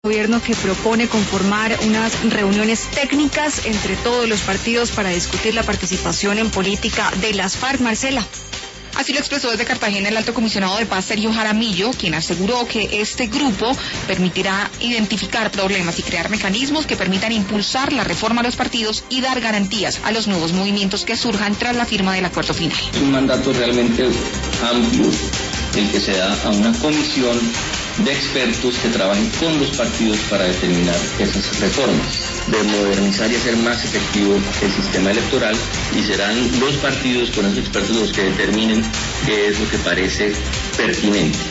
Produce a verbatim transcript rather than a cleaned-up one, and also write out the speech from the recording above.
Gobierno que propone conformar unas reuniones técnicas entre todos los partidos para discutir la participación en política de las FARC. Marcela. Así lo expresó desde Cartagena el alto comisionado de paz, Sergio Jaramillo, quien aseguró que este grupo permitirá identificar problemas y crear mecanismos que permitan impulsar la reforma a los partidos y dar garantías a los nuevos movimientos que surjan tras la firma del acuerdo final. Es un mandato realmente amplio el que se da a una comisión de expertos que trabajen con los partidos para determinar esas reformas, de modernizar y hacer más efectivo el sistema electoral, y serán los partidos con esos expertos los que determinen qué es lo que parece pertinente.